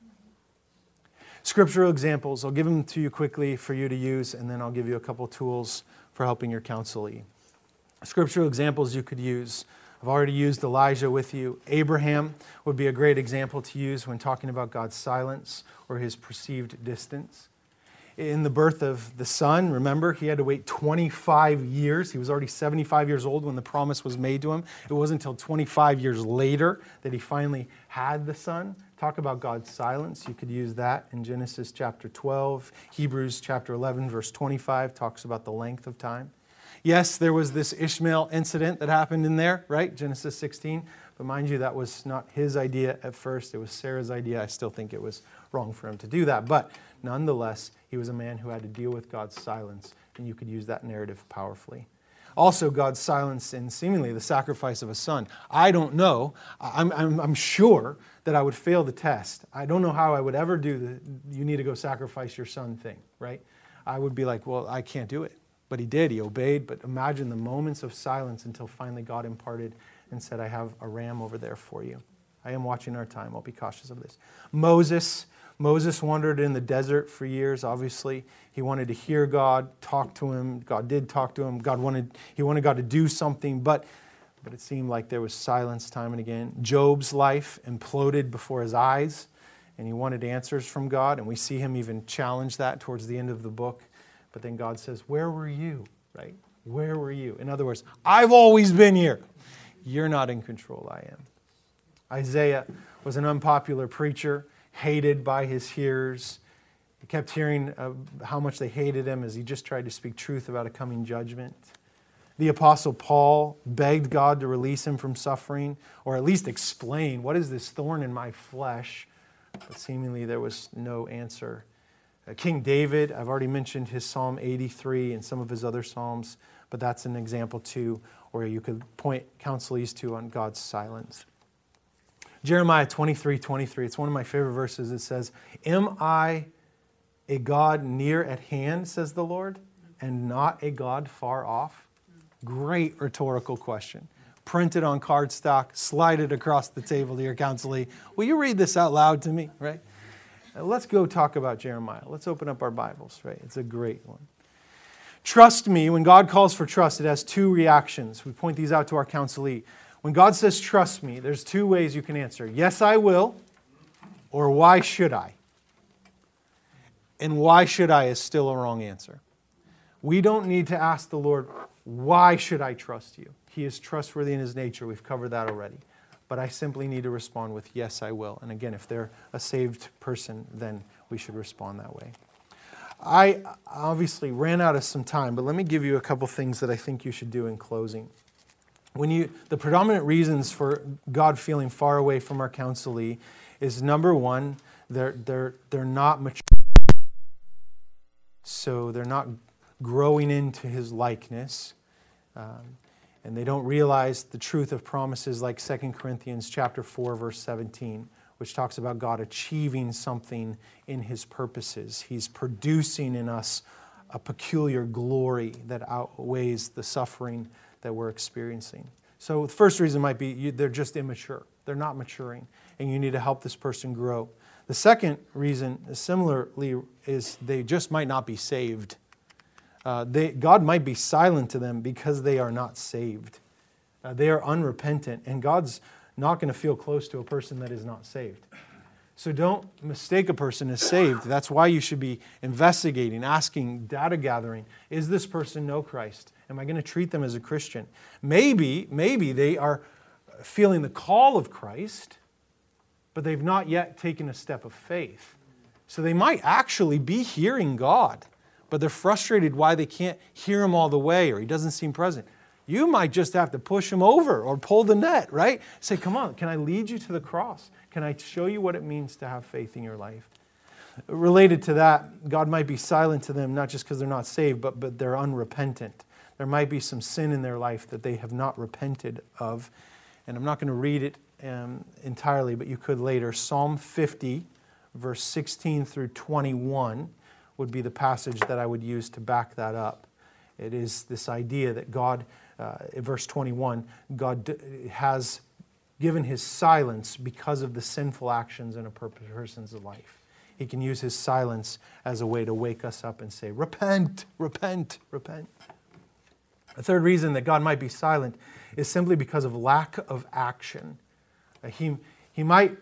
Scriptural examples, I'll give them to you quickly for you to use, and then I'll give you a couple tools for helping your counselee. Scriptural examples you could use. I've already used Elijah with you. Abraham would be a great example to use when talking about God's silence or His perceived distance. In the birth of the son, remember, he had to wait 25 years. He was already 75 years old when the promise was made to him. It wasn't until 25 years later that he finally had the son. Talk about God's silence. You could use that in Genesis chapter 12. Hebrews chapter 11, verse 25 talks about the length of time. Yes, there was this Ishmael incident that happened in there, right? Genesis 16. But mind you, that was not his idea at first. It was Sarah's idea. I still think it was wrong for him to do that. But nonetheless, he was a man who had to deal with God's silence. And you could use that narrative powerfully. Also, God's silence in seemingly the sacrifice of a son. I don't know. I'm sure that I would fail the test. I don't know how I would ever do the you need to go sacrifice your son thing, right? I would be like, well, I can't do it. But he did. He obeyed. But imagine the moments of silence until finally God imparted and said, I have a ram over there for you. I am watching our time. I'll be cautious of this. Moses wandered in the desert for years, obviously. He wanted to hear God, talk to Him. God did talk to him. He wanted God to do something, but it seemed like there was silence time and again. Job's life imploded before his eyes, and he wanted answers from God, and we see him even challenge that towards the end of the book. But then God says, where were you, right? Where were you? In other words, I've always been here. You're not in control, I am. Isaiah was an unpopular preacher, hated by his hearers. He kept hearing how much they hated him as he just tried to speak truth about a coming judgment. The Apostle Paul begged God to release him from suffering, or at least explain, what is this thorn in my flesh? But seemingly there was no answer. King David, I've already mentioned his Psalm 83 and some of his other Psalms, but that's an example too, where you could point counselees to on God's silence. Jeremiah 23:23, it's one of my favorite verses. It says, am I a God near at hand, says the Lord, and not a God far off? Great rhetorical question. Print it on cardstock, slide it across the table to your counselee. Will you read this out loud to me, right? Let's go talk about Jeremiah. Let's open up our Bibles, right? It's a great one. Trust me, when God calls for trust, it has two reactions. We point these out to our counselee. When God says, trust me, there's two ways you can answer. Yes, I will, or why should I? And why should I is still a wrong answer. We don't need to ask the Lord, why should I trust you? He is trustworthy in His nature. We've covered that already. But I simply need to respond with, yes, I will. And again, if they're a saved person, then we should respond that way. I obviously ran out of some time, but let me give you a couple things that I think you should do in closing. The predominant reasons for God feeling far away from our counselee is, number one, they're not mature. So they're not growing into His likeness. And they don't realize the truth of promises like 2 Corinthians chapter 4, verse 17, which talks about God achieving something in His purposes. He's producing in us a peculiar glory that outweighs the suffering that we're experiencing. So the first reason might be they're just immature. They're not maturing, and you need to help this person grow. The second reason, similarly, is they just might not be saved. God might be silent to them because they are not saved. They are unrepentant, and God's not going to feel close to a person that is not saved. So don't mistake a person as saved. That's why you should be investigating, asking, data gathering. Is this person know Christ? Am I going to treat them as a Christian? Maybe they are feeling the call of Christ, but they've not yet taken a step of faith. So they might actually be hearing God, but they're frustrated why they can't hear Him all the way, or He doesn't seem present. You might just have to push Him over or pull the net, right? Say, come on, can I lead you to the cross? Can I show you what it means to have faith in your life? Related to that, God might be silent to them, not just because they're not saved, but they're unrepentant. There might be some sin in their life that they have not repented of. And I'm not going to read it entirely, but you could later. Psalm 50, verse 16 through 21 would be the passage that I would use to back that up. It is this idea that God, in verse 21, God has given His silence because of the sinful actions in a person's life. He can use His silence as a way to wake us up and say, repent, repent, repent. A third reason that God might be silent is simply because of lack of action. He might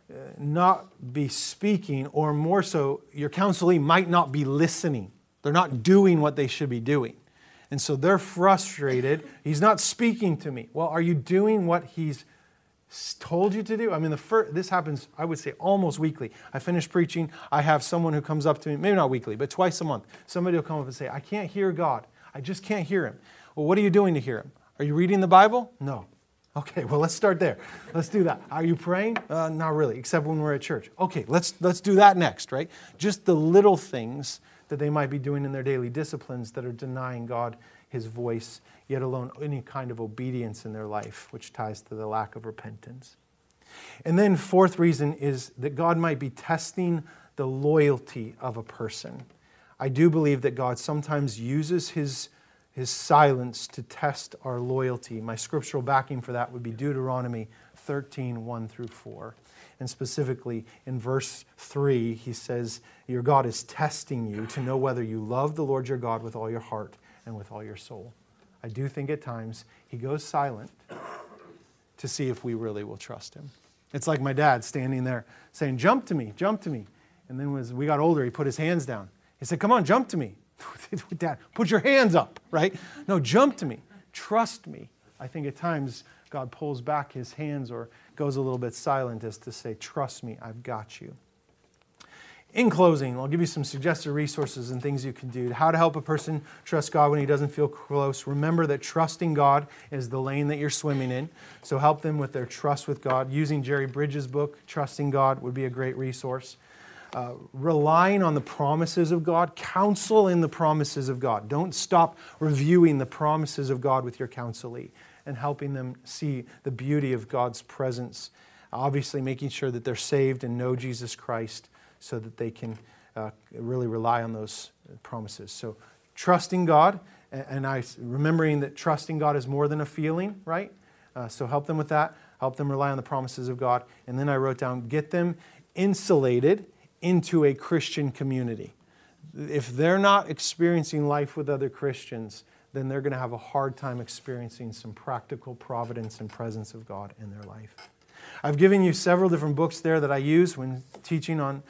not be speaking, or more so, your counselee might not be listening. They're not doing what they should be doing. And so they're frustrated. He's not speaking to me. Well, are you doing what He's told you to do? I mean, this happens, I would say, almost weekly. I finish preaching. I have someone who comes up to me, maybe not weekly, but twice a month. Somebody will come up and say, I can't hear God. I just can't hear Him. Well, what are you doing to hear Him? Are you reading the Bible? No. Okay, well, let's start there. Let's do that. Are you praying? Not really, except when we're at church. Okay, let's do that next, right? Just the little things that they might be doing in their daily disciplines that are denying God His voice, yet alone any kind of obedience in their life, which ties to the lack of repentance. And then fourth reason is that God might be testing the loyalty of a person. I do believe that God sometimes uses His silence to test our loyalty. My scriptural backing for that would be Deuteronomy 13, 1 through 4. And specifically in verse 3, he says, your God is testing you to know whether you love the Lord your God with all your heart and with all your soul. I do think at times He goes silent to see if we really will trust Him. It's like my dad standing there saying, jump to me, jump to me. And then as we got older, he put his hands down. He said, come on, jump to me. Dad, put your hands up, right? No, jump to me. Trust me. I think at times God pulls back His hands or goes a little bit silent as to say, trust me, I've got you. In closing, I'll give you some suggested resources and things you can do. How to help a person trust God when he doesn't feel close. Remember that trusting God is the lane that you're swimming in. So help them with their trust with God. Using Jerry Bridges' book, Trusting God, would be a great resource. Relying on the promises of God. Counsel in the promises of God. Don't stop reviewing the promises of God with your counselee and helping them see the beauty of God's presence. Obviously making sure that they're saved and know Jesus Christ so that they can really rely on those promises. So trusting God, and remembering that trusting God is more than a feeling, right? So help them with that. Help them rely on the promises of God. And then I wrote down, get them insulated into a Christian community. If they're not experiencing life with other Christians, then they're going to have a hard time experiencing some practical providence and presence of God in their life. I've given you several different books there that I use when teaching on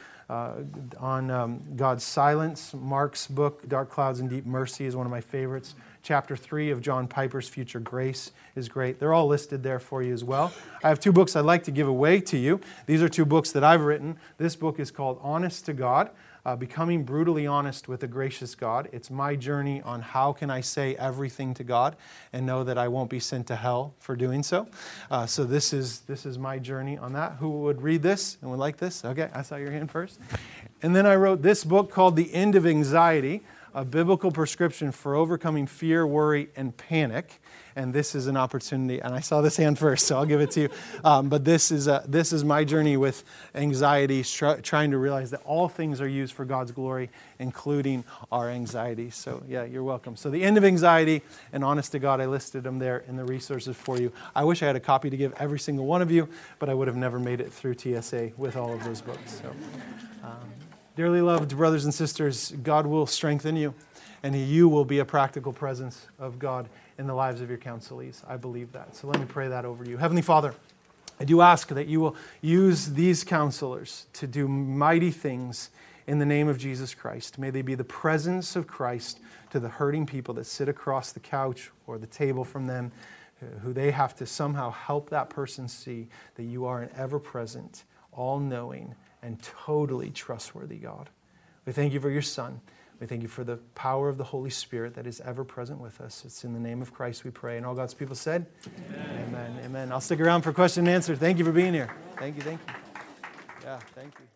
God's silence. Mark's book, Dark Clouds and Deep Mercy, is one of my favorites. Chapter 3 of John Piper's Future Grace is great. They're all listed there for you as well. I have two books I'd like to give away to you. These are two books that I've written. This book is called Honest to God, Becoming Brutally Honest with a Gracious God. It's my journey on how can I say everything to God and know that I won't be sent to hell for doing so. So this is my journey on that. Who would read this and would like this? Okay, I saw your hand first. And then I wrote this book called The End of Anxiety, a biblical prescription for overcoming fear, worry, and panic. And this is an opportunity, and I saw this hand first, so I'll give it to you. But this is my journey with anxiety, trying to realize that all things are used for God's glory, including our anxiety. So yeah, you're welcome. So The End of Anxiety and Honest to God, I listed them there in the resources for you. I wish I had a copy to give every single one of you, but I would have never made it through TSA with all of those books. So, dearly loved brothers and sisters, God will strengthen you, and you will be a practical presence of God in the lives of your counselees. I believe that. So let me pray that over you. Heavenly Father, I do ask that you will use these counselors to do mighty things in the name of Jesus Christ. May they be the presence of Christ to the hurting people that sit across the couch or the table from them, who they have to somehow help that person see that you are an ever-present, all-knowing, and totally trustworthy God. We thank you for your Son. We thank you for the power of the Holy Spirit that is ever present with us. It's in the name of Christ we pray. And all God's people said? Amen. Amen. Amen. I'll stick around for question and answer. Thank you for being here. Thank you. Thank you. Yeah, thank you.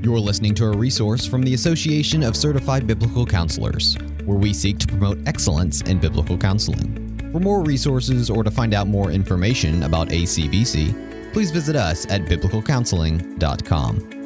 You're listening to a resource from the Association of Certified Biblical Counselors, where we seek to promote excellence in biblical counseling. For more resources or to find out more information about ACBC, please visit us at biblicalcounseling.com.